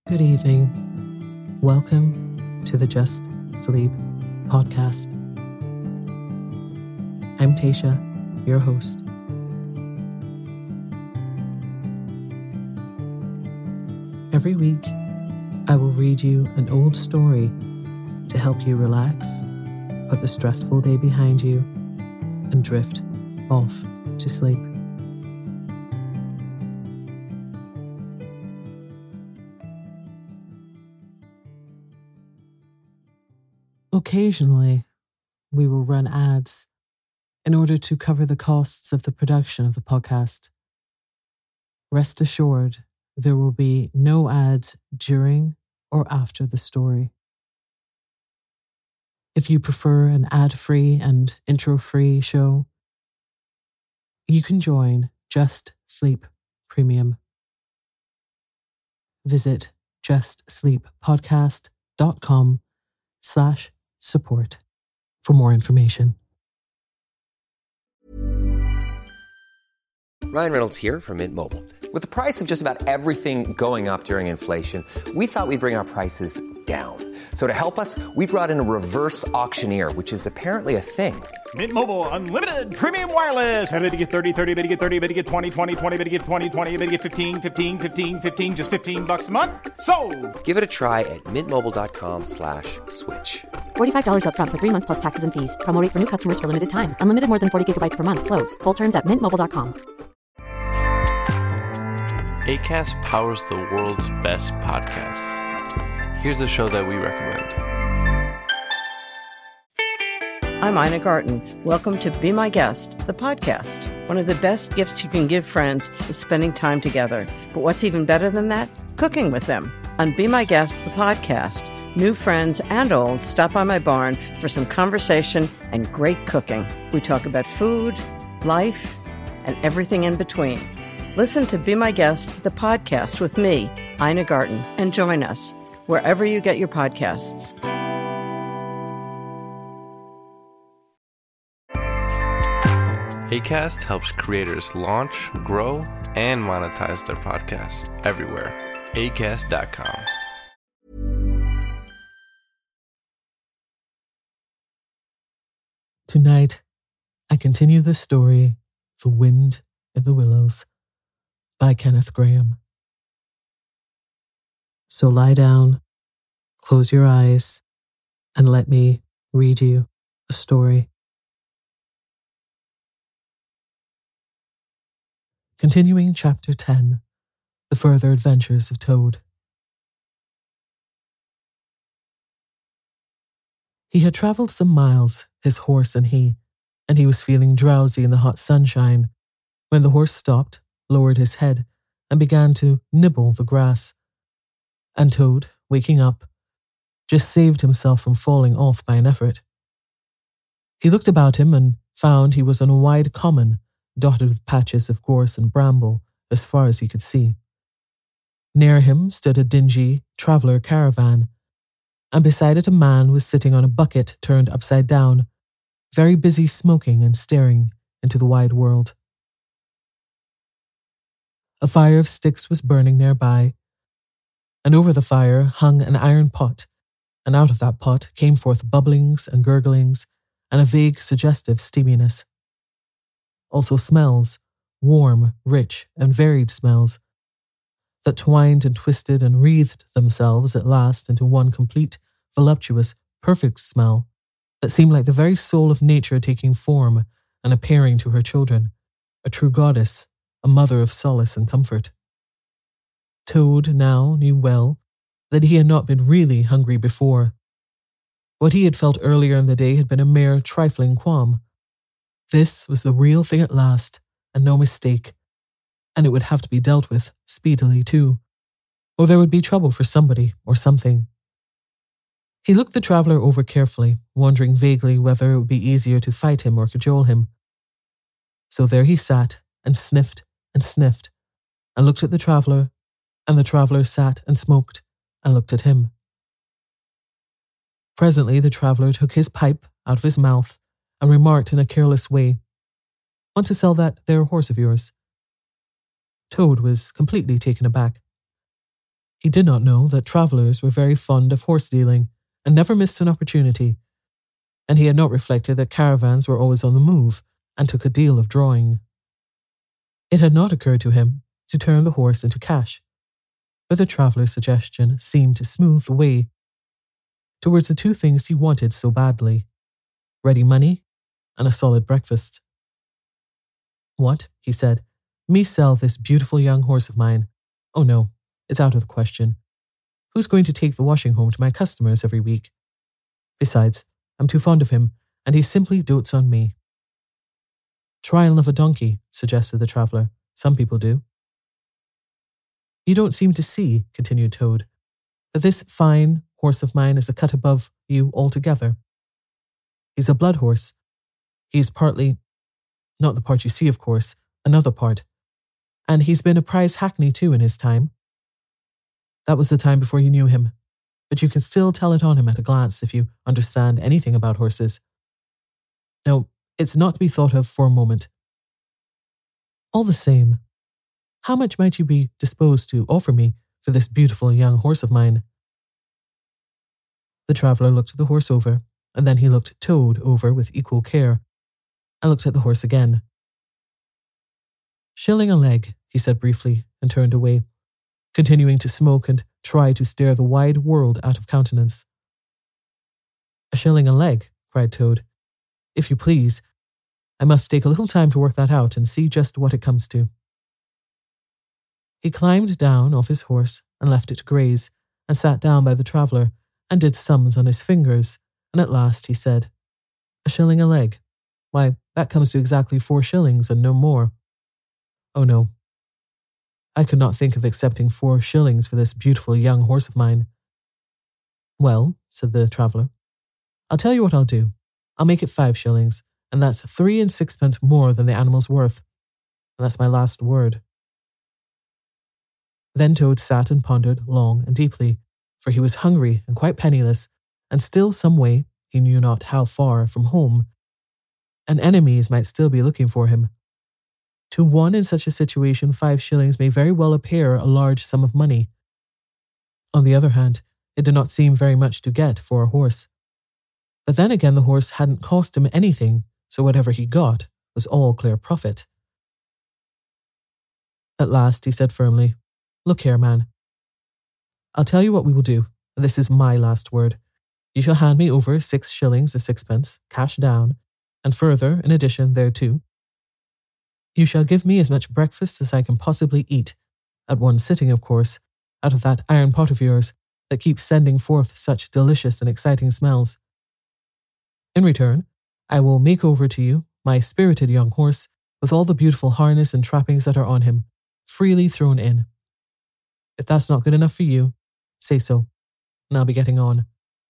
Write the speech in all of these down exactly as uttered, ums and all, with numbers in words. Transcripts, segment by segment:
Good evening. Welcome to the Just Sleep podcast. I'm Tasha, your host. Every week, I will read you an old story to help you relax, put the stressful day behind you, and drift off to sleep. Occasionally, we will run ads in order to cover the costs of the production of the podcast. Rest assured, there will be no ads during or after the story. If you prefer an ad-free and intro-free show, you can join Just Sleep Premium. Visit justsleeppodcast.com slash support for more information. Ryan Reynolds here from Mint Mobile. With the price of just about everything going up during inflation, we thought we'd bring our prices down. So to help us, we brought in a reverse auctioneer, which is apparently a thing. Mint Mobile Unlimited Premium Wireless. How to get thirty, thirty, how to get thirty, how to get twenty, twenty, twenty, how to get twenty, twenty, how to get fifteen, fifteen, fifteen, fifteen, just fifteen bucks a month? Sold! Give it a try at mintmobile.com slash switch. forty-five dollars up front for three months plus taxes and fees. Promo rate for new customers for limited time. Unlimited more than forty gigabytes per month. Slows full terms at mint mobile dot com. Acast powers the world's best podcasts. Here's a show that we recommend. I'm Ina Garten. Welcome to Be My Guest, the podcast. One of the best gifts you can give friends is spending time together. But what's even better than that? Cooking with them. On Be My Guest, the podcast, new friends and old stop by my barn for some conversation and great cooking. We talk about food, life, and everything in between. Listen to Be My Guest, the podcast with me, Ina Garten, and join us wherever you get your podcasts. Acast helps creators launch, grow, and monetize their podcasts everywhere. acast dot com. Tonight, I continue the story, The Wind in the Willows, by Kenneth Grahame. So lie down, close your eyes, and let me read you a story. Continuing Chapter ten, The Further Adventures of Toad. He had travelled some miles, his horse and he, and he was feeling drowsy in the hot sunshine when the horse stopped, lowered his head, and began to nibble the grass. And Toad, waking up, just saved himself from falling off by an effort. He looked about him and found he was on a wide common, dotted with patches of gorse and bramble as far as he could see. Near him stood a dingy traveller caravan, and beside it a man was sitting on a bucket turned upside down, very busy smoking and staring into the wide world. A fire of sticks was burning nearby, and over the fire hung an iron pot, and out of that pot came forth bubblings and gurglings and a vague suggestive steaminess. Also smells, warm, rich, and varied smells, that twined and twisted and wreathed themselves at last into one complete, voluptuous, perfect smell that seemed like the very soul of nature taking form and appearing to her children, a true goddess, a mother of solace and comfort. Toad now knew well that he had not been really hungry before. What he had felt earlier in the day had been a mere trifling qualm. This was the real thing at last, and no mistake, and it would have to be dealt with speedily too, or there would be trouble for somebody or something. He looked the traveller over carefully, wondering vaguely whether it would be easier to fight him or cajole him. So there he sat and sniffed and sniffed, and looked at the traveller, and the traveller sat and smoked and looked at him. Presently the traveller took his pipe out of his mouth and remarked in a careless way, "Want to sell that there horse of yours?" Toad was completely taken aback. He did not know that travellers were very fond of horse dealing and never missed an opportunity, and he had not reflected that caravans were always on the move and took a deal of drawing. It had not occurred to him to turn the horse into cash, but the traveller's suggestion seemed to smooth the way towards the two things he wanted so badly: ready money and a solid breakfast. "What?" he said. "Me sell this beautiful young horse of mine? Oh no, it's out of the question. Who's going to take the washing home to my customers every week? Besides, I'm too fond of him, and he simply dotes on me." "Try and love a donkey," suggested the traveller. "Some people do." "You don't seem to see," continued Toad, "that this fine horse of mine is a cut above you altogether. He's a blood horse. He's partly, not the part you see, of course, another part. And he's been a prize hackney too in his time. That was the time before you knew him, but you can still tell it on him at a glance if you understand anything about horses. No, it's not to be thought of for a moment. All the same, how much might you be disposed to offer me for this beautiful young horse of mine?" The traveller looked the horse over, and then he looked Toad over with equal care, and looked at the horse again. "Shilling a leg," he said briefly, and turned away, continuing to smoke and try to stare the wide world out of countenance. "A shilling a leg," cried Toad. "If you please, I must take a little time to work that out and see just what it comes to." He climbed down off his horse and left it to graze, and sat down by the traveller and did sums on his fingers, and at last he said, "A shilling a leg? Why, that comes to exactly four shillings and no more. Oh no, I could not think of accepting four shillings for this beautiful young horse of mine." "Well," said the traveller, "I'll tell you what I'll do. I'll make it five shillings, and that's three and sixpence more than the animal's worth. And that's my last word." Then Toad sat and pondered long and deeply, for he was hungry and quite penniless, and still some way, he knew not how far, from home, and enemies might still be looking for him. To one in such a situation, five shillings may very well appear a large sum of money. On the other hand, it did not seem very much to get for a horse. But then again, the horse hadn't cost him anything, so whatever he got was all clear profit. At last he said firmly, "Look here, man. I'll tell you what we will do. This is my last word. You shall hand me over six shillings and sixpence, cash down, and further, in addition thereto, you shall give me as much breakfast as I can possibly eat, at one sitting, of course, out of that iron pot of yours that keeps sending forth such delicious and exciting smells. In return, I will make over to you my spirited young horse with all the beautiful harness and trappings that are on him, freely thrown in. If that's not good enough for you, say so, and I'll be getting on.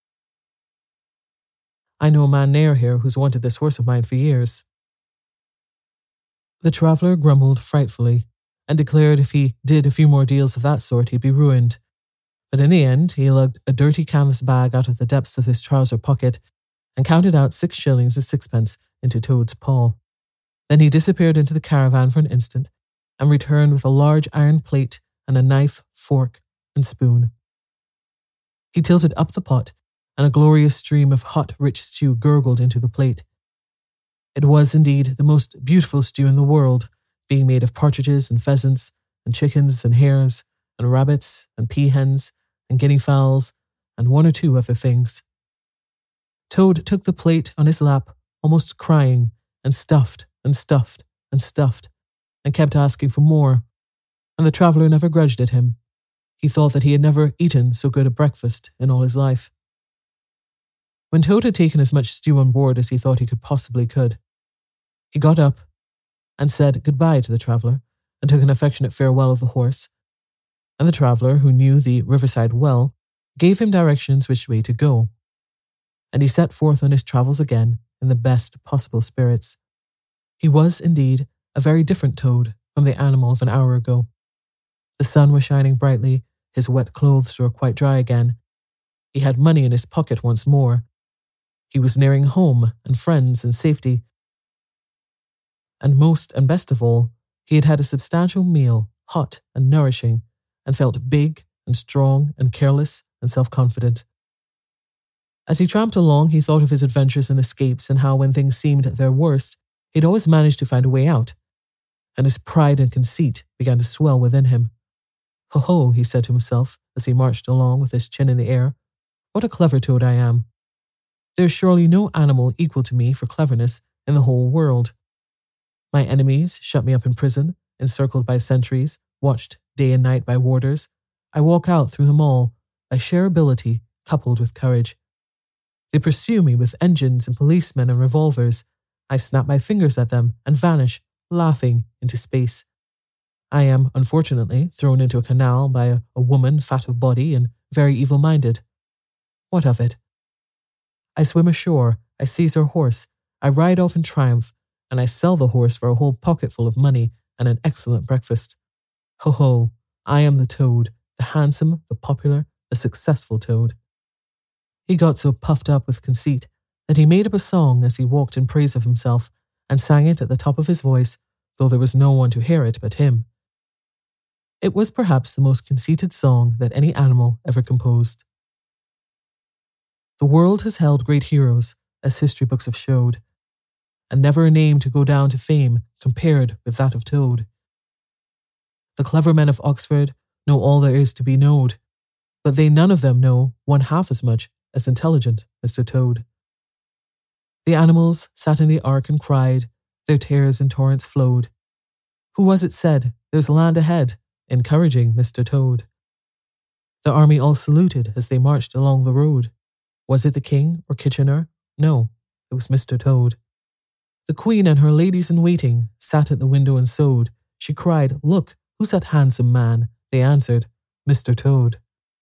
I know a man near here who's wanted this horse of mine for years." The traveller grumbled frightfully, and declared if he did a few more deals of that sort he'd be ruined. But in the end he lugged a dirty canvas bag out of the depths of his trouser pocket and counted out six shillings and sixpence into Toad's paw. Then he disappeared into the caravan for an instant, and returned with a large iron plate and a knife, fork, and spoon. He tilted up the pot, and a glorious stream of hot, rich stew gurgled into the plate. It was indeed the most beautiful stew in the world, being made of partridges and pheasants, and chickens and hares, and rabbits and peahens, and guinea fowls, and one or two other things. Toad took the plate on his lap, almost crying, and stuffed and stuffed and stuffed, and kept asking for more, and the traveller never grudged at him. He thought that he had never eaten so good a breakfast in all his life. When Toad had taken as much stew on board as he thought he could possibly could, he got up and said goodbye to the traveller, and took an affectionate farewell of the horse, and the traveller, who knew the riverside well, gave him directions which way to go, and he set forth on his travels again in the best possible spirits. He was, indeed, a very different Toad from the animal of an hour ago. The sun was shining brightly, his wet clothes were quite dry again, he had money in his pocket once more, he was nearing home and friends and safety, and most and best of all, he had had a substantial meal, hot and nourishing, and felt big and strong and careless and self-confident. As he tramped along, he thought of his adventures and escapes and how when things seemed at their worst, he'd always managed to find a way out. And his pride and conceit began to swell within him. Ho ho, he said to himself as he marched along with his chin in the air. What a clever toad I am. There is surely no animal equal to me for cleverness in the whole world. My enemies shut me up in prison, encircled by sentries, watched day and night by warders. I walk out through them all, by sheer ability coupled with courage. They pursue me with engines and policemen and revolvers. I snap my fingers at them and vanish, laughing, into space. I am, unfortunately, thrown into a canal by a, a woman fat of body and very evil-minded. What of it? I swim ashore, I seize her horse, I ride off in triumph, and I sell the horse for a whole pocketful of money and an excellent breakfast. Ho ho, I am the toad, the handsome, the popular, the successful toad. He got so puffed up with conceit that he made up a song as he walked in praise of himself and sang it at the top of his voice, though there was no one to hear it but him. It was perhaps the most conceited song that any animal ever composed. The world has held great heroes, as history books have showed, and never a name to go down to fame compared with that of Toad. The clever men of Oxford know all there is to be knowed, but they none of them know one half as much as intelligent Mister Toad. The animals sat in the ark and cried, their tears in torrents flowed. Who was it said, there's land ahead, encouraging Mister Toad? The army all saluted as they marched along the road. Was it the king or Kitchener? No, it was Mister Toad. The queen and her ladies-in-waiting sat at the window and sewed. She cried, look, who's that handsome man? They answered, Mister Toad.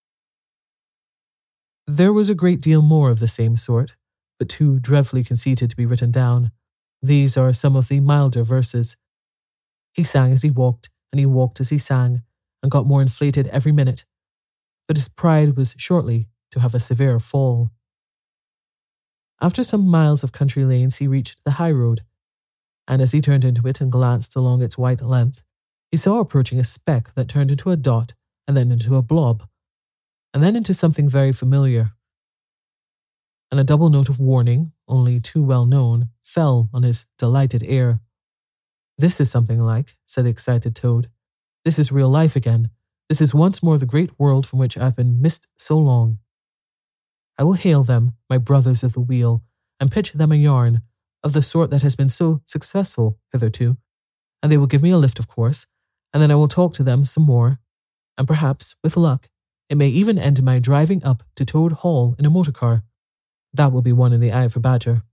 There was a great deal more of the same sort, but too dreadfully conceited to be written down. These are some of the milder verses. He sang as he walked, and he walked as he sang, and got more inflated every minute. But his pride was shortly to have a severe fall. After some miles of country lanes, he reached the high road, and as he turned into it and glanced along its white length, he saw approaching a speck that turned into a dot, and then into a blob, and then into something very familiar. And a double note of warning, only too well known, fell on his delighted ear. This is something like, said the excited Toad. This is real life again. This is once more the great world from which I have been missed so long. I will hail them, my brothers of the wheel, and pitch them a yarn, of the sort that has been so successful hitherto, and they will give me a lift, of course, and then I will talk to them some more, and perhaps, with luck, it may even end in my driving up to Toad Hall in a motor car. That will be one in the eye of a badger.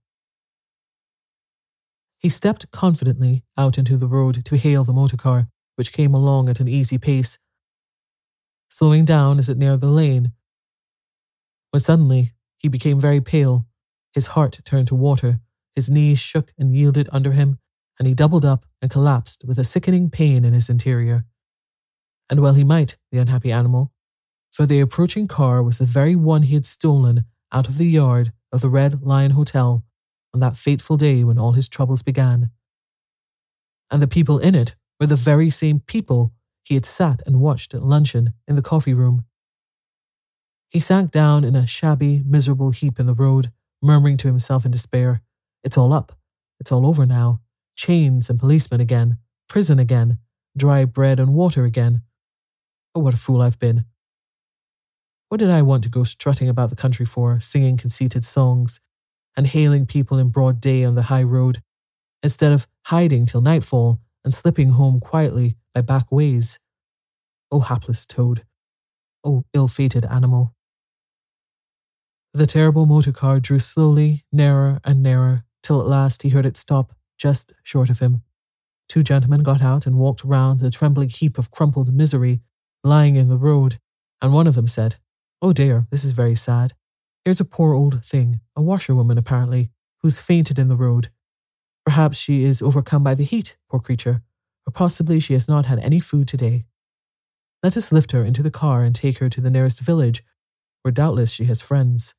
He stepped confidently out into the road to hail the motor car, which came along at an easy pace, slowing down as it neared the lane, when suddenly he became very pale, his heart turned to water, his knees shook and yielded under him, and he doubled up and collapsed with a sickening pain in his interior. And well he might, the unhappy animal, for the approaching car was the very one he had stolen out of the yard of the Red Lion Hotel on that fateful day when all his troubles began. And the people in it were the very same people he had sat and watched at luncheon in the coffee room. He sank down in a shabby, miserable heap in the road, murmuring to himself in despair, it's all up, it's all over now, chains and policemen again, prison again, dry bread and water again. Oh, what a fool I've been. What did I want to go strutting about the country for, singing conceited songs, and hailing people in broad day on the high road, instead of hiding till nightfall and slipping home quietly by back ways? Oh, hapless Toad. Oh, ill-fated animal. The terrible motor car drew slowly, nearer and nearer, till at last he heard it stop just short of him. Two gentlemen got out and walked round the trembling heap of crumpled misery lying in the road, and one of them said, oh dear, this is very sad. Here's a poor old thing, a washerwoman apparently, who's fainted in the road. Perhaps she is overcome by the heat, poor creature, or possibly she has not had any food today. Let us lift her into the car and take her to the nearest village, where doubtless she has friends.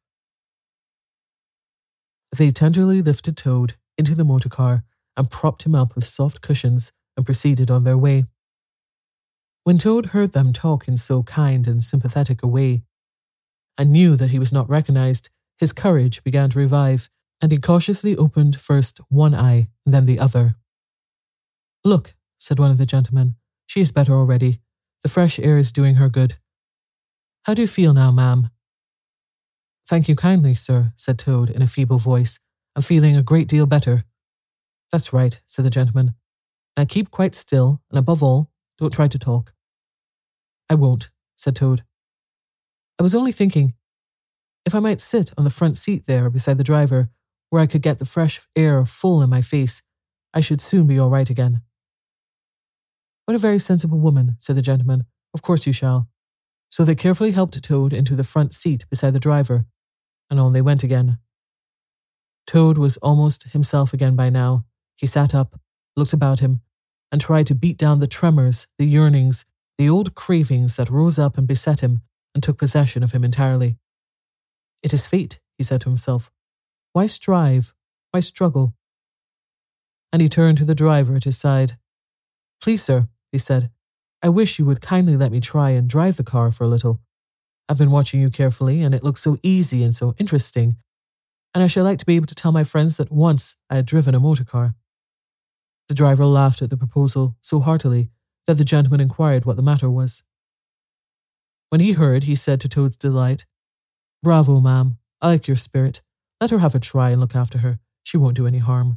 They tenderly lifted Toad into the motor car and propped him up with soft cushions and proceeded on their way. When Toad heard them talk in so kind and sympathetic a way, and knew that he was not recognized, his courage began to revive, and he cautiously opened first one eye and then the other. "Look," said one of the gentlemen, "she is better already. The fresh air is doing her good. How do you feel now, ma'am?" "Thank you kindly, sir," said Toad in a feeble voice. "I'm feeling a great deal better." "That's right," said the gentleman. "Now keep quite still, and above all, don't try to talk." "I won't," said Toad. "I was only thinking, if I might sit on the front seat there beside the driver, where I could get the fresh air full in my face, I should soon be all right again." "What a very sensible woman," said the gentleman. "Of course you shall." So they carefully helped Toad into the front seat beside the driver, and on they went again. Toad was almost himself again by now. He sat up, looked about him, and tried to beat down the tremors, the yearnings, the old cravings that rose up and beset him and took possession of him entirely. "It is fate," he said to himself. "Why strive? Why struggle?" And he turned to the driver at his side. "Please, sir," he said, "I wish you would kindly let me try and drive the car for a little. I've been watching you carefully, and it looks so easy and so interesting, and I should like to be able to tell my friends that once I had driven a motor car." The driver laughed at the proposal so heartily that the gentleman inquired what the matter was. When he heard, he said to Toad's delight, "Bravo, ma'am. I like your spirit. Let her have a try and look after her. She won't do any harm."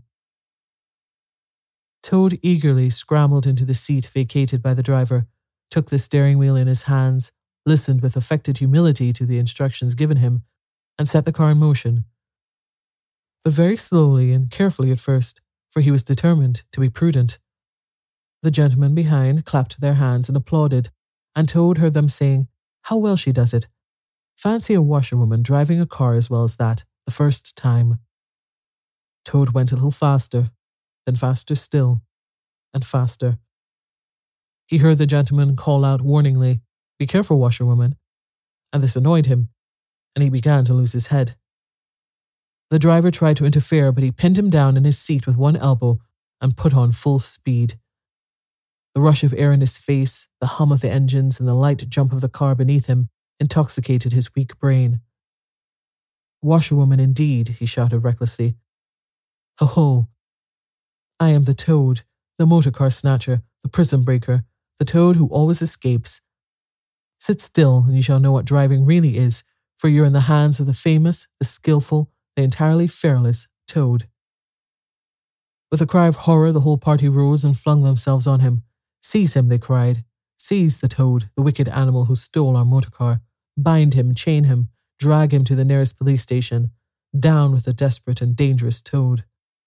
Toad eagerly scrambled into the seat vacated by the driver, took the steering wheel in his hands, listened with affected humility to the instructions given him, and set the car in motion. But very slowly and carefully at first, for he was determined to be prudent. The gentlemen behind clapped their hands and applauded, and Toad heard them saying, "How well she does it. Fancy a washerwoman driving a car as well as that, the first time." Toad went a little faster, then faster still, and faster. He heard the gentleman call out warningly, "Be careful, washerwoman," and this annoyed him, and he began to lose his head. The driver tried to interfere, but he pinned him down in his seat with one elbow and put on full speed. The rush of air in his face, the hum of the engines, and the light jump of the car beneath him intoxicated his weak brain. "Washerwoman indeed," he shouted recklessly. "Ho ho! I am the Toad, the motor car snatcher, the prison breaker, the Toad who always escapes. Sit still and you shall know what driving really is, for you're in the hands of the famous, the skillful, the entirely fearless Toad." With a cry of horror, the whole party rose and flung themselves on him. "Seize him," they cried. "Seize the Toad, the wicked animal who stole our motor car. Bind him, chain him, drag him to the nearest police station. Down with the desperate and dangerous Toad."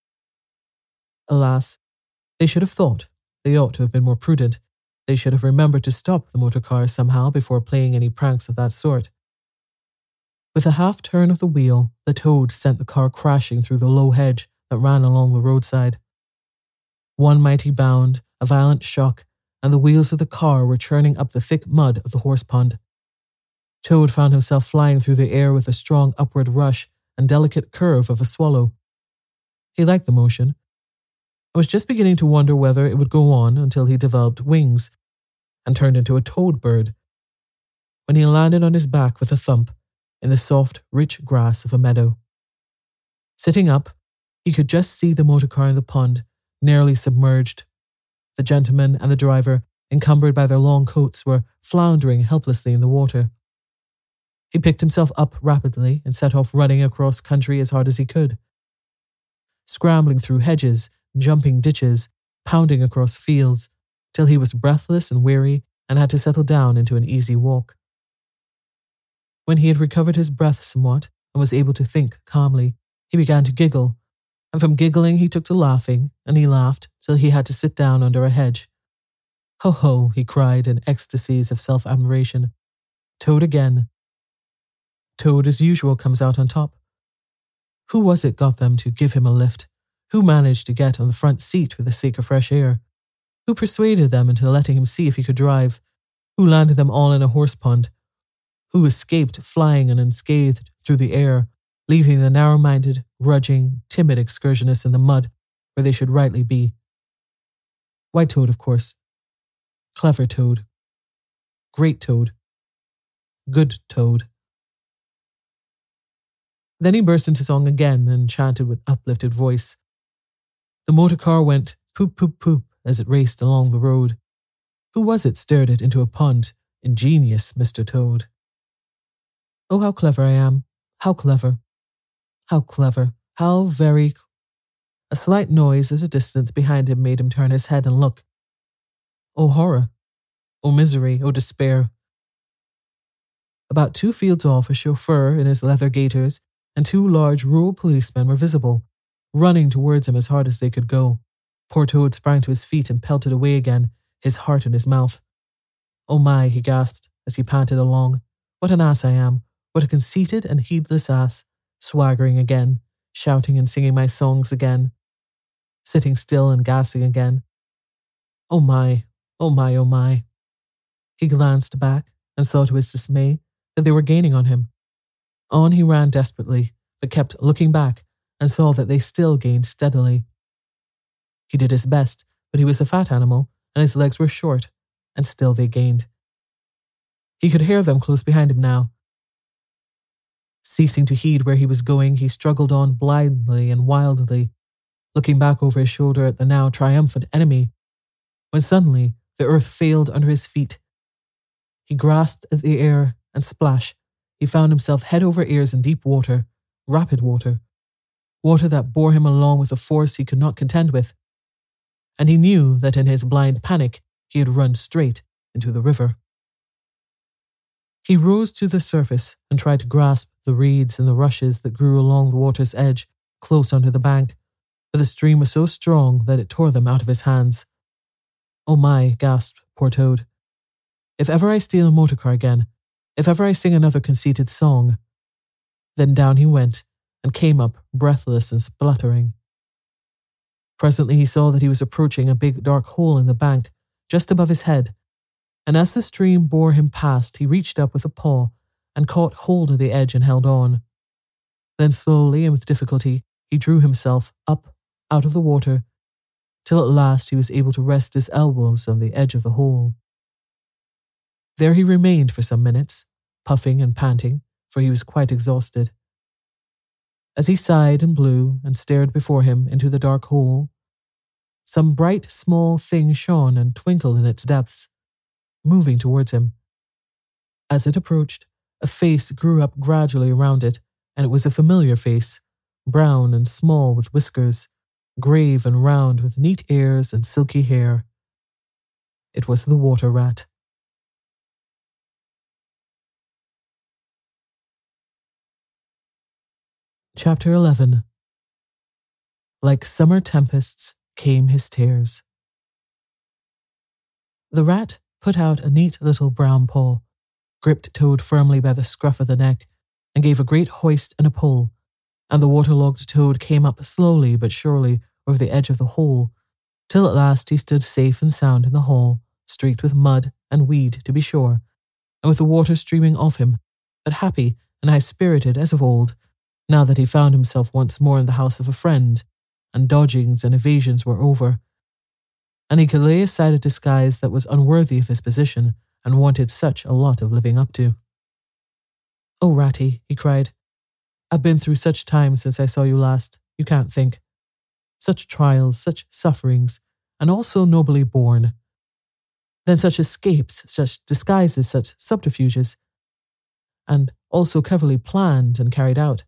Alas, they should have thought. They ought to have been more prudent. They should have remembered to stop the motor car somehow before playing any pranks of that sort. With a half turn of the wheel, the Toad sent the car crashing through the low hedge that ran along the roadside. One mighty bound, a violent shock, and the wheels of the car were churning up the thick mud of the horse pond. Toad found himself flying through the air with a strong upward rush and delicate curve of a swallow. He liked the motion, and was just beginning to wonder whether it would go on until he developed wings and turned into a toad bird, when he landed on his back with a thump in the soft, rich grass of a meadow. Sitting up, he could just see the motor car in the pond, nearly submerged. The gentleman and the driver, encumbered by their long coats, were floundering helplessly in the water. He picked himself up rapidly and set off running across country as hard as he could, scrambling through hedges, jumping ditches, pounding across fields, till he was breathless and weary and had to settle down into an easy walk. When he had recovered his breath somewhat and was able to think calmly, he began to giggle, and from giggling he took to laughing, and he laughed till he had to sit down under a hedge. "Ho ho," he cried in ecstasies of self-admiration. "Toad again." Toad as usual comes out on top. Who was it got them to give him a lift? Who managed to get on the front seat for the sake of fresh air? Who persuaded them into letting him see if he could drive? Who landed them all in a horse pond? Who escaped flying and unscathed through the air, leaving the narrow-minded, grudging, timid excursionists in the mud where they should rightly be? Why, Toad, of course. Clever Toad, Great Toad. Good Toad. Then he burst into song again and chanted with uplifted voice. The motor car went poop, poop, poop as it raced along the road. Who was it stared it into a pond? Ingenious Mister Toad. Oh, how clever I am. How clever. How clever. How very... Cl- a slight noise at a distance behind him made him turn his head and look. Oh, horror. Oh, misery. Oh, despair. About two fields off, a chauffeur in his leather gaiters and two large rural policemen were visible, running towards him as hard as they could go. Poor Toad sprang to his feet and pelted away again, his heart in his mouth. Oh my, he gasped as he panted along. What an ass I am. What a conceited and heedless ass, swaggering again, shouting and singing my songs again, sitting still and gasping again. Oh my, oh my, oh my. He glanced back and saw to his dismay that they were gaining on him. On he ran desperately, but kept looking back and saw that they still gained steadily. He did his best, but he was a fat animal and his legs were short, and still they gained. He could hear them close behind him now. Ceasing to heed where he was going, he struggled on blindly and wildly, looking back over his shoulder at the now triumphant enemy, when suddenly the earth failed under his feet. He grasped at the air, and splash, he found himself head over ears in deep water, rapid water, water that bore him along with a force he could not contend with, and he knew that in his blind panic he had run straight into the river. He rose to the surface and tried to grasp the reeds and the rushes that grew along the water's edge, close under the bank, but the stream was so strong that it tore them out of his hands. Oh my, gasped poor Toad. If ever I steal a motor car again, if ever I sing another conceited song. Then down he went, and came up breathless and spluttering. Presently he saw that he was approaching a big dark hole in the bank, just above his head, and as the stream bore him past, he reached up with a paw and caught hold of the edge and held on. Then slowly and with difficulty, he drew himself up out of the water, till at last he was able to rest his elbows on the edge of the hole. There he remained for some minutes, puffing and panting, for he was quite exhausted. As he sighed and blew and stared before him into the dark hole, some bright small thing shone and twinkled in its depths, moving towards him. As it approached, a face grew up gradually around it, and it was a familiar face, brown and small with whiskers, grave and round with neat ears and silky hair. It was the water rat. Chapter eleven. Like summer tempests came his tears. The rat put out a neat little brown paw, gripped Toad firmly by the scruff of the neck, and gave a great hoist and a pull, and the waterlogged Toad came up slowly but surely over the edge of the hole, till at last he stood safe and sound in the hall, streaked with mud and weed to be sure, and with the water streaming off him, but happy and high-spirited as of old, now that he found himself once more in the house of a friend, and dodgings and evasions were over, and he could lay aside a disguise that was unworthy of his position and wanted such a lot of living up to. "Oh, Ratty," he cried, "I've been through such times since I saw you last, you can't think. Such trials, such sufferings, and all so nobly borne. Then such escapes, such disguises, such subterfuges, and all so cleverly planned and carried out.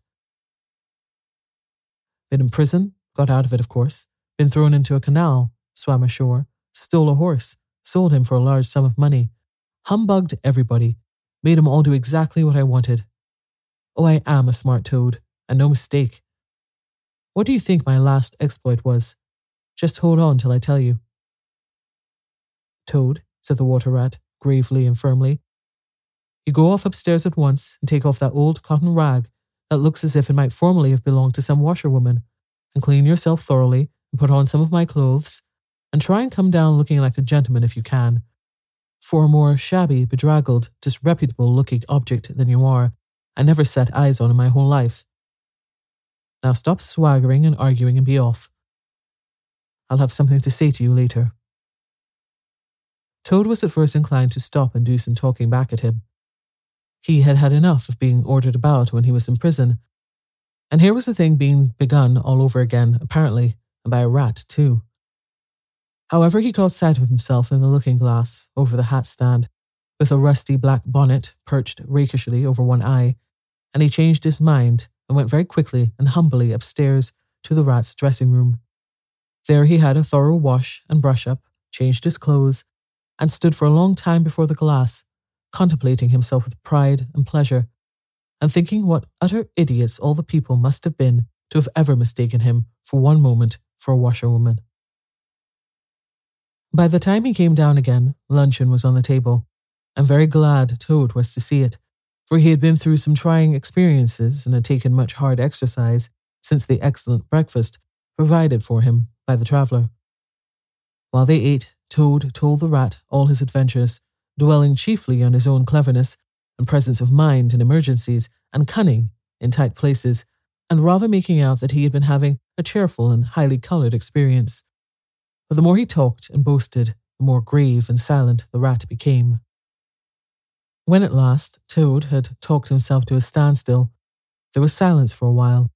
Been in prison, got out of it, of course, been thrown into a canal, swam ashore, stole a horse, sold him for a large sum of money, humbugged everybody, made them all do exactly what I wanted. Oh, I am a smart Toad, and no mistake. What do you think my last exploit was? Just hold on till I tell you." "Toad," said the water rat, gravely and firmly, "you go off upstairs at once and take off that old cotton rag that looks as if it might formerly have belonged to some washerwoman, and clean yourself thoroughly and put on some of my clothes, and try and come down looking like a gentleman if you can. For a more shabby, bedraggled, disreputable-looking object than you are, I never set eyes on in my whole life. Now stop swaggering and arguing and be off. I'll have something to say to you later." Toad was at first inclined to stop and do some talking back at him. He had had enough of being ordered about when he was in prison, and here was the thing being begun all over again, apparently, and by a rat too. However, he caught sight of himself in the looking-glass over the hat stand, with a rusty black bonnet perched rakishly over one eye, and he changed his mind and went very quickly and humbly upstairs to the rat's dressing room. There he had a thorough wash and brush-up, changed his clothes, and stood for a long time before the glass, contemplating himself with pride and pleasure, and thinking what utter idiots all the people must have been to have ever mistaken him for one moment for a washerwoman. By the time he came down again, luncheon was on the table, and very glad Toad was to see it, for he had been through some trying experiences and had taken much hard exercise since the excellent breakfast provided for him by the traveller. While they ate, Toad told the rat all his adventures, dwelling chiefly on his own cleverness and presence of mind in emergencies and cunning in tight places, and rather making out that he had been having a cheerful and highly coloured experience. But the more he talked and boasted, the more grave and silent the rat became. When at last Toad had talked himself to a standstill, there was silence for a while.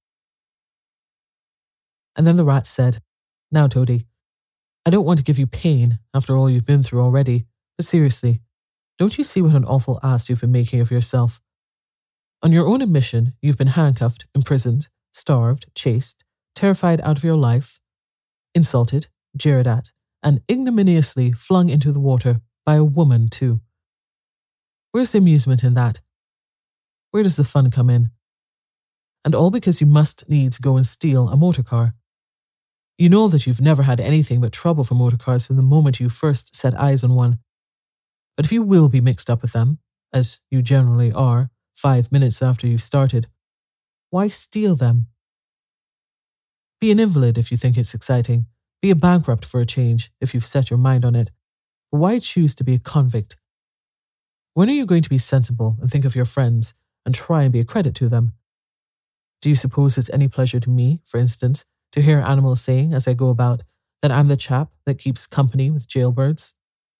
And then the rat said, "Now, Toady, I don't want to give you pain after all you've been through already, but seriously, don't you see what an awful ass you've been making of yourself? On your own admission, you've been handcuffed, imprisoned, starved, chased, terrified out of your life, insulted, jeered at, and ignominiously flung into the water by a woman too. Where's the amusement in that? Where does the fun come in? And all because you must needs go and steal a motor car. You know that you've never had anything but trouble for motor cars from the moment you first set eyes on one. But if you will be mixed up with them, as you generally are, five minutes after you've started, why steal them? Be an invalid if you think it's exciting. Be a bankrupt for a change if you've set your mind on it. But why choose to be a convict? When are you going to be sensible and think of your friends and try and be a credit to them? Do you suppose it's any pleasure to me, for instance, to hear animals saying as I go about that I'm the chap that keeps company with jailbirds?"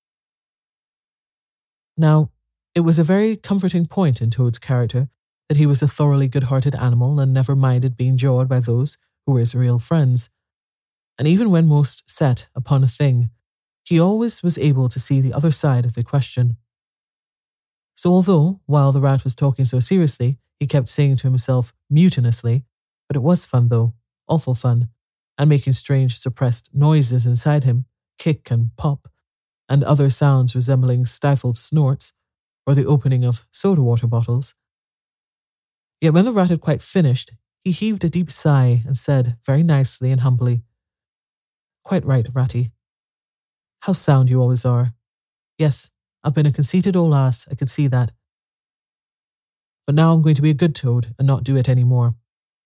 Now, it was a very comforting point in Toad's character that he was a thoroughly good-hearted animal and never minded being jawed by those who were his real friends. And even when most set upon a thing, he always was able to see the other side of the question. So although, while the rat was talking so seriously, he kept saying to himself mutinously, "But it was fun though, awful fun," and making strange suppressed noises inside him, kick and pop, and other sounds resembling stifled snorts, or the opening of soda water bottles. Yet when the rat had quite finished, he heaved a deep sigh and said, very nicely and humbly, "Quite right, Ratty. How sound you always are. Yes, I've been a conceited old ass, I can see that. But now I'm going to be a good Toad and not do it any more.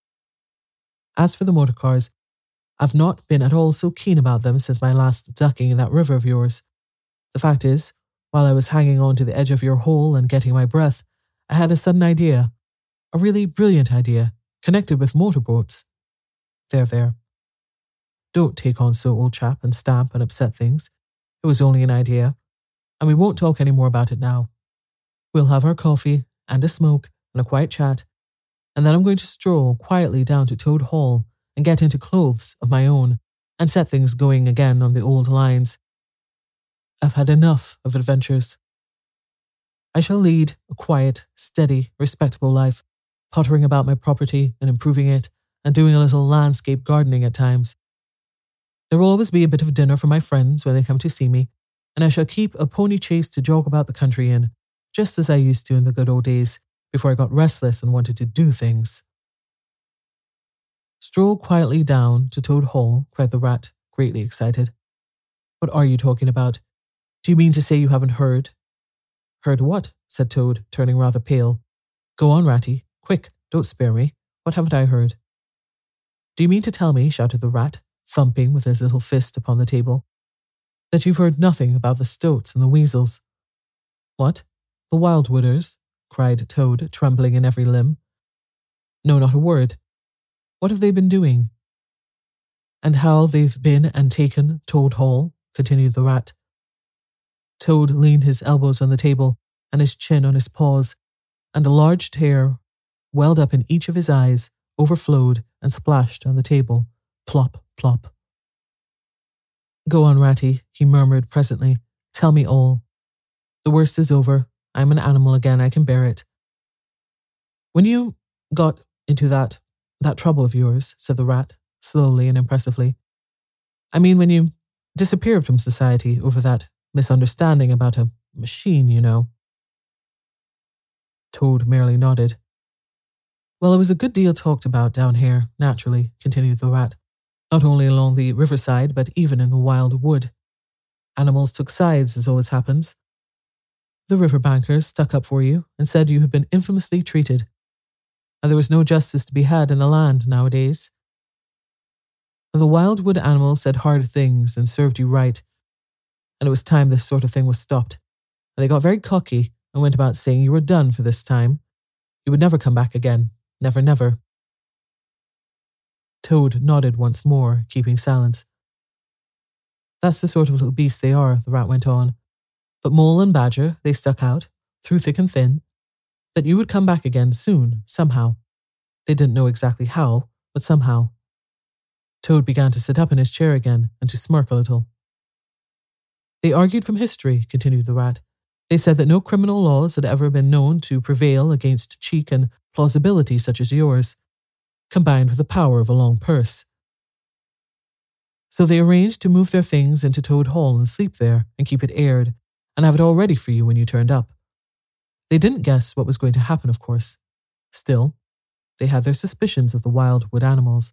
As for the motor cars, I've not been at all so keen about them since my last ducking in that river of yours. The fact is, while I was hanging on to the edge of your hole and getting my breath, I had a sudden idea, a really brilliant idea, connected with motorboats. There, there. Don't take on so, old chap, and stamp and upset things. It was only an idea, and we won't talk any more about it now. We'll have our coffee and a smoke and a quiet chat, and then I'm going to stroll quietly down to Toad Hall and get into clothes of my own and set things going again on the old lines. I've had enough of adventures. I shall lead a quiet, steady, respectable life, pottering about my property and improving it, and doing a little landscape gardening at times. There will always be a bit of dinner for my friends when they come to see me, and I shall keep a pony chaise to jog about the country in, just as I used to in the good old days, before I got restless and wanted to do things." "Stroll quietly down to Toad Hall," cried the rat, greatly excited. "What are you talking about? Do you mean to say you haven't heard?" "Heard what?" said Toad, turning rather pale. "Go on, Ratty. Quick, don't spare me. What haven't I heard?" "Do you mean to tell me," shouted the rat, thumping with his little fist upon the table, "that you've heard nothing about the stoats and the weasels?" "What? The wildwooders?" cried Toad, trembling in every limb. "No, not a word. What have they been doing?" "And how they've been and taken Toad Hall," continued the rat. Toad leaned his elbows on the table and his chin on his paws, and a large tear welled up in each of his eyes, overflowed and splashed on the table. Plop, plop. Go on, Ratty, he murmured presently. Tell me all. The worst is over. I'm an animal again. I can bear it. When you got into that, that trouble of yours, said the rat, slowly and impressively. I mean, when you disappeared from society over that misunderstanding about a machine, you know. Toad merely nodded. Well, it was a good deal talked about down here, naturally, continued the rat, not only along the riverside, but even in the wild wood. Animals took sides, as always happens. The river bankers stuck up for you and said you had been infamously treated, and there was no justice to be had in the land nowadays. And the wild wood animals said hard things and served you right, and it was time this sort of thing was stopped. And they got very cocky and went about saying you were done for this time. You would never come back again. Never, never. Toad nodded once more, keeping silence. That's the sort of little beast they are, the rat went on. But Mole and Badger, they stuck out, through thick and thin, that you would come back again soon, somehow. They didn't know exactly how, but somehow. Toad began to sit up in his chair again and to smirk a little. They argued from history, continued the rat. They said that no criminal laws had ever been known to prevail against cheek and plausibility such as yours, combined with the power of a long purse. So they arranged to move their things into Toad Hall and sleep there and keep it aired and have it all ready for you when you turned up. They didn't guess what was going to happen, of course. Still, they had their suspicions of the wild wood animals.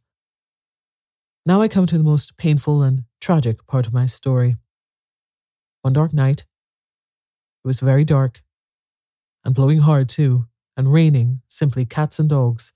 Now I come to the most painful and tragic part of my story. One dark night, it was very dark, and blowing hard too, and raining simply cats and dogs.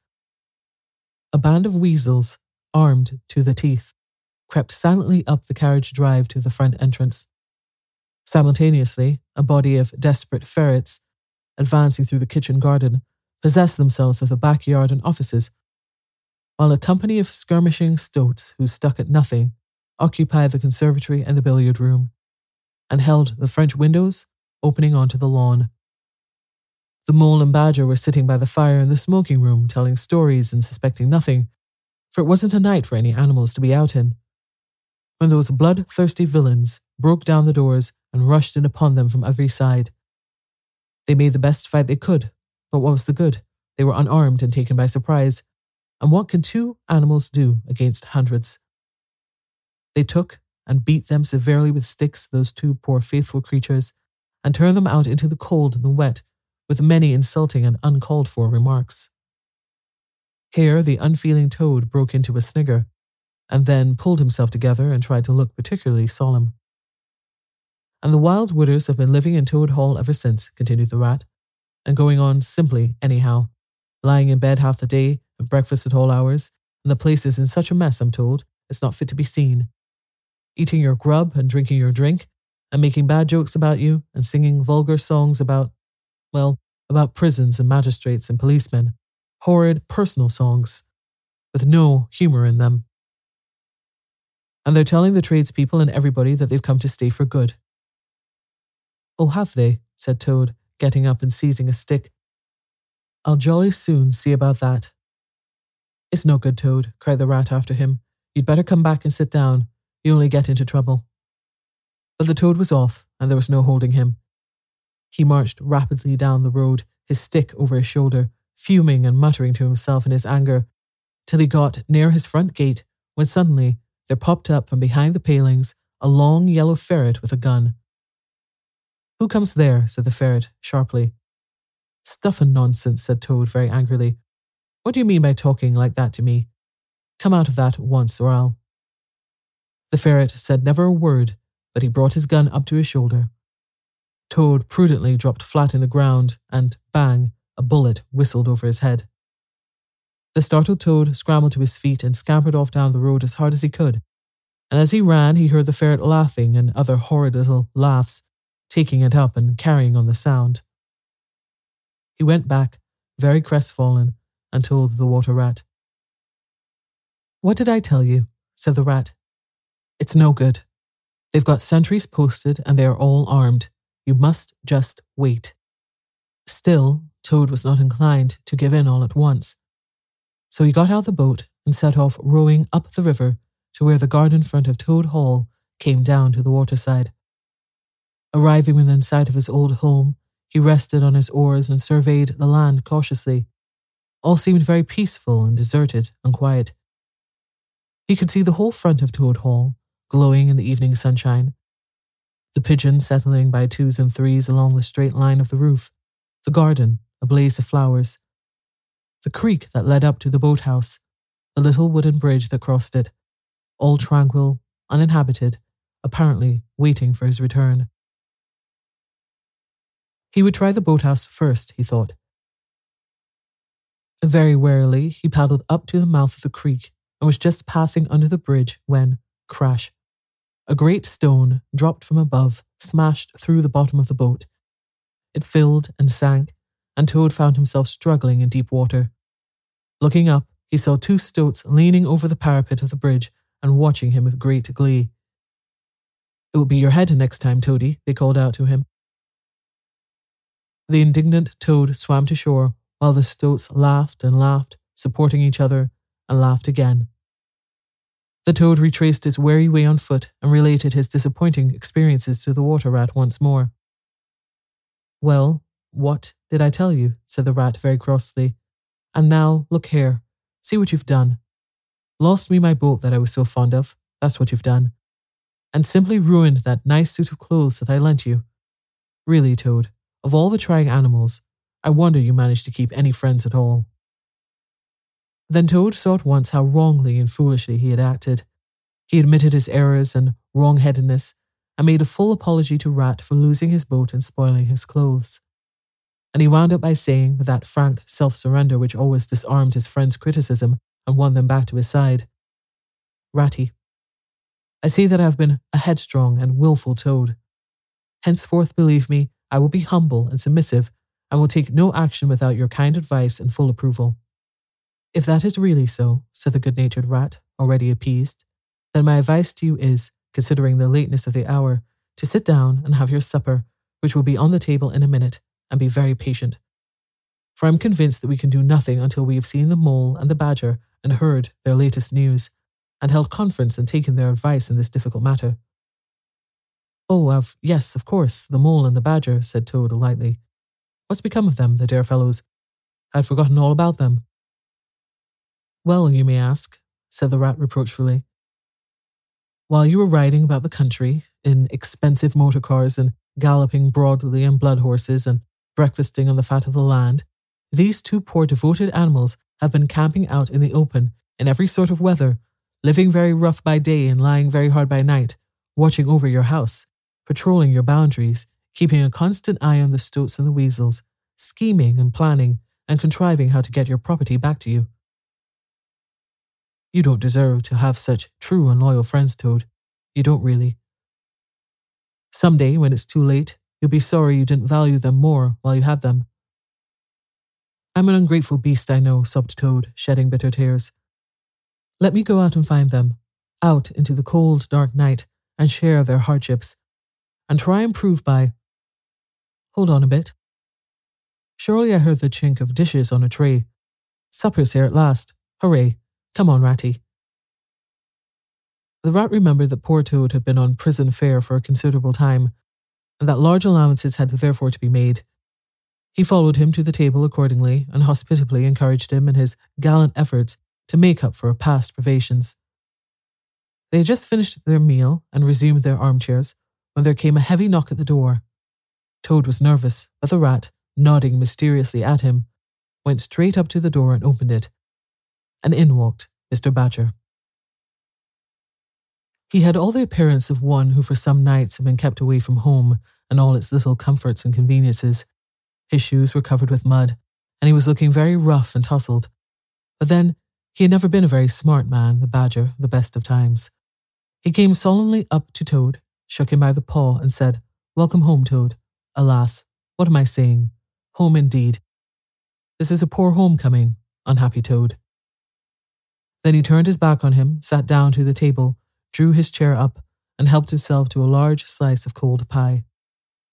A band of weasels, armed to the teeth, crept silently up the carriage drive to the front entrance. Simultaneously, a body of desperate ferrets, advancing through the kitchen garden, possessed themselves of the backyard and offices, while a company of skirmishing stoats who stuck at nothing occupied the conservatory and the billiard room, and held the French windows opening onto the lawn. The Mole and Badger were sitting by the fire in the smoking room telling stories and suspecting nothing, for it wasn't a night for any animals to be out in, when those bloodthirsty villains broke down the doors and rushed in upon them from every side. They made the best fight they could, but what was the good? They were unarmed and taken by surprise, and what can two animals do against hundreds? They took and beat them severely with sticks, those two poor faithful creatures, and turned them out into the cold and the wet, with many insulting and uncalled-for remarks. Here the unfeeling Toad broke into a snigger, and then pulled himself together and tried to look particularly solemn. And the wild wooders have been living in Toad Hall ever since, continued the rat, and going on simply anyhow, lying in bed half the day and breakfast at all hours, and the place is in such a mess, I'm told, it's not fit to be seen. Eating your grub and drinking your drink, and making bad jokes about you, and singing vulgar songs about, well, about prisons and magistrates and policemen, horrid personal songs, with no humour in them. And they're telling the tradespeople and everybody that they've come to stay for good. Oh, have they? Said Toad, getting up and seizing a stick. I'll jolly soon see about that. It's no good, Toad, cried the rat after him. You'd better come back and sit down. You only get into trouble. But the Toad was off, and there was no holding him. He marched rapidly down the road, his stick over his shoulder, fuming and muttering to himself in his anger, till he got near his front gate, when suddenly there popped up from behind the palings a long yellow ferret with a gun. Who comes there? Said the ferret, sharply. Stuff and nonsense, said Toad very angrily. What do you mean by talking like that to me? Come out of that at once, or I'll... The ferret said never a word, but he brought his gun up to his shoulder. Toad prudently dropped flat in the ground, and bang, a bullet whistled over his head. The startled Toad scrambled to his feet and scampered off down the road as hard as he could, and as he ran he heard the ferret laughing and other horrid little laughs, taking it up and carrying on the sound. He went back, very crestfallen, and told the water rat. What did I tell you? Said the rat. It's no good. They've got sentries posted and they are all armed. You must just wait. Still, Toad was not inclined to give in all at once. So he got out the boat and set off rowing up the river to where the garden front of Toad Hall came down to the waterside. Arriving within sight of his old home, he rested on his oars and surveyed the land cautiously. All seemed very peaceful and deserted and quiet. He could see the whole front of Toad Hall, glowing in the evening sunshine, the pigeons settling by twos and threes along the straight line of the roof, the garden, a blaze of flowers, the creek that led up to the boathouse, the little wooden bridge that crossed it, all tranquil, uninhabited, apparently waiting for his return. He would try the boathouse first, he thought. Very warily, he paddled up to the mouth of the creek and was just passing under the bridge when, crash, a great stone, dropped from above, smashed through the bottom of the boat. It filled and sank, and Toad found himself struggling in deep water. Looking up, he saw two stoats leaning over the parapet of the bridge and watching him with great glee. "It will be your head next time, Toady," they called out to him. The indignant Toad swam to shore, while the stoats laughed and laughed, supporting each other, and laughed again. The Toad retraced his weary way on foot and related his disappointing experiences to the Water Rat once more. "Well, what did I tell you?" said the Rat very crossly. "And now, look here, see what you've done. Lost me my boat that I was so fond of, that's what you've done. And simply ruined that nice suit of clothes that I lent you. Really, Toad, of all the trying animals, I wonder you managed to keep any friends at all." Then Toad saw at once how wrongly and foolishly he had acted. He admitted his errors and wrong-headedness and made a full apology to Rat for losing his boat and spoiling his clothes. And he wound up by saying, with that frank self-surrender which always disarmed his friends' criticism and won them back to his side, "Ratty, I say that I have been a headstrong and wilful Toad. Henceforth, believe me, I will be humble and submissive and will take no action without your kind advice and full approval." "If that is really so," said the good-natured Rat, already appeased, "then my advice to you is, considering the lateness of the hour, to sit down and have your supper, which will be on the table in a minute, and be very patient. For I am convinced that we can do nothing until we have seen the Mole and the Badger and heard their latest news, and held conference and taken their advice in this difficult matter." "Oh, of, yes, of course, the Mole and the Badger," said Toad lightly. "What's become of them, the dear fellows? I had forgotten all about them." "Well, you may ask," said the Rat reproachfully. "While you were riding about the country, in expensive motor cars and galloping broadly on blood horses and breakfasting on the fat of the land, these two poor devoted animals have been camping out in the open in every sort of weather, living very rough by day and lying very hard by night, watching over your house, patrolling your boundaries, keeping a constant eye on the stoats and the weasels, scheming and planning and contriving how to get your property back to you. You don't deserve to have such true and loyal friends, Toad. You don't really. Someday, when it's too late, you'll be sorry you didn't value them more while you had them." "I'm an ungrateful beast, I know," sobbed Toad, shedding bitter tears. "Let me go out and find them, out into the cold, dark night, and share their hardships, and try and prove by... Hold on a bit. Surely I heard the chink of dishes on a tray. Supper's here at last. Hooray. Come on, Ratty." The Rat remembered that poor Toad had been on prison fare for a considerable time, and that large allowances had therefore to be made. He followed him to the table accordingly, and hospitably encouraged him in his gallant efforts to make up for past privations. They had just finished their meal and resumed their armchairs when there came a heavy knock at the door. Toad was nervous, but the Rat, nodding mysteriously at him, went straight up to the door and opened it. And in walked Mister Badger. He had all the appearance of one who for some nights had been kept away from home and all its little comforts and conveniences. His shoes were covered with mud, and he was looking very rough and tousled. But then, he had never been a very smart man, the Badger, the best of times. He came solemnly up to Toad, shook him by the paw, and said, "Welcome home, Toad. Alas, what am I saying? Home indeed. This is a poor homecoming, unhappy Toad." Then he turned his back on him, sat down to the table, drew his chair up, and helped himself to a large slice of cold pie.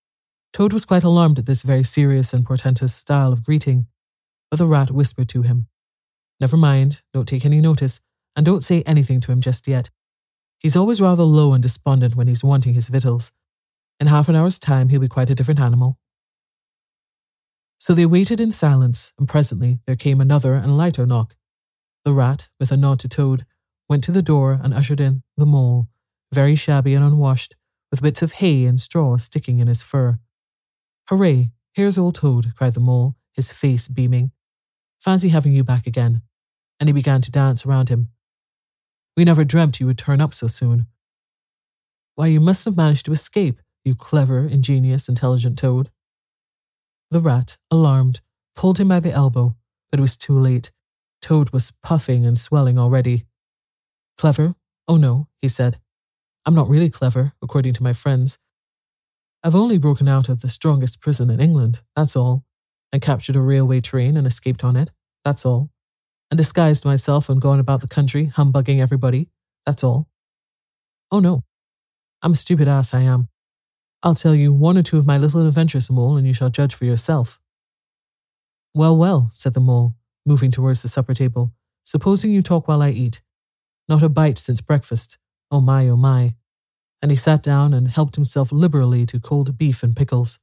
Toad was quite alarmed at this very serious and portentous style of greeting, but the rat whispered to him, "Never mind, don't take any notice, and don't say anything to him just yet. He's always rather low and despondent when he's wanting his victuals. In half an hour's time he'll be quite a different animal." So they waited in silence, and presently there came another and lighter knock. The rat, with a nod to Toad, went to the door and ushered in the mole, very shabby and unwashed, with bits of hay and straw sticking in his fur. "Hooray, here's old Toad," cried the mole, his face beaming. "Fancy having you back again." And he began to dance around him. "We never dreamt you would turn up so soon. Why, you must have managed to escape, you clever, ingenious, intelligent Toad." The rat, alarmed, pulled him by the elbow, but it was too late. Toad was puffing and swelling already. "Clever? Oh no," he said. "I'm not really clever, according to my friends. I've only broken out of the strongest prison in England, that's all, and captured a railway train and escaped on it, that's all, and disguised myself and gone about the country humbugging everybody, that's all. Oh no, I'm a stupid ass, I am. I'll tell you one or two of my little adventures, mole, and you shall judge for yourself." "Well, well," said the mole, moving towards the supper table, "supposing you talk while I eat. Not a bite since breakfast. Oh my, oh my." And he sat down and helped himself liberally to cold beef and pickles.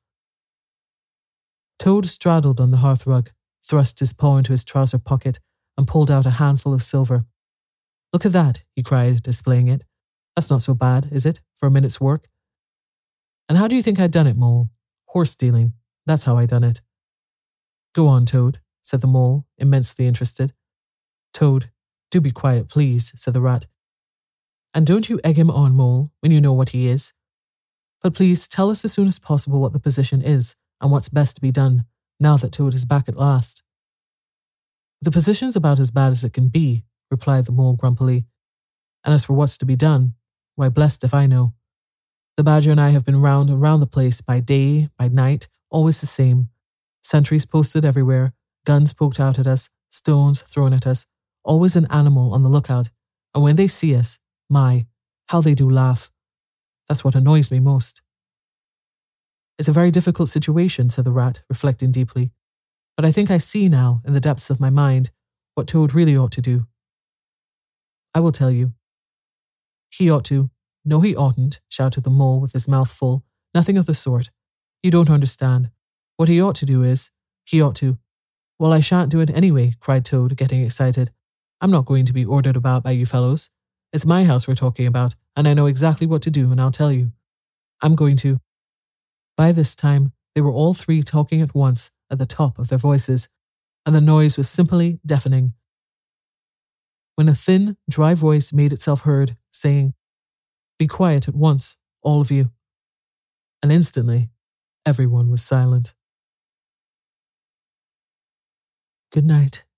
Toad straddled on the hearthrug, thrust his paw into his trouser pocket, and pulled out a handful of silver. "Look at that," he cried, displaying it. "That's not so bad, is it, for a minute's work? And how do you think I done it, mole? Horse stealing. That's how I done it." "Go on, Toad," said the mole, immensely interested. "Toad, do be quiet, please," said the rat. "And don't you egg him on, mole, when you know what he is. But please tell us as soon as possible what the position is and what's best to be done, now that Toad is back at last." "The position's about as bad as it can be," replied the mole grumpily. "And as for what's to be done, why, blessed if I know. The badger and I have been round and round the place by day, by night, always the same. Sentries posted everywhere, guns poked out at us, stones thrown at us, always an animal on the lookout, and when they see us, my, how they do laugh. That's what annoys me most." "It's a very difficult situation," said the rat, reflecting deeply. "But I think I see now, in the depths of my mind, what Toad really ought to do. I will tell you. He ought to—" "No, he oughtn't," shouted the mole with his mouth full. "Nothing of the sort. You don't understand. What he ought to do is, he ought to—" "Well, I shan't do it anyway," cried Toad, getting excited. "I'm not going to be ordered about by you fellows. It's my house we're talking about, and I know exactly what to do, and I'll tell you. I'm going to—" By this time, they were all three talking at once at the top of their voices, and the noise was simply deafening. When a thin, dry voice made itself heard, saying, "Be quiet at once, all of you." And instantly, everyone was silent. Good night.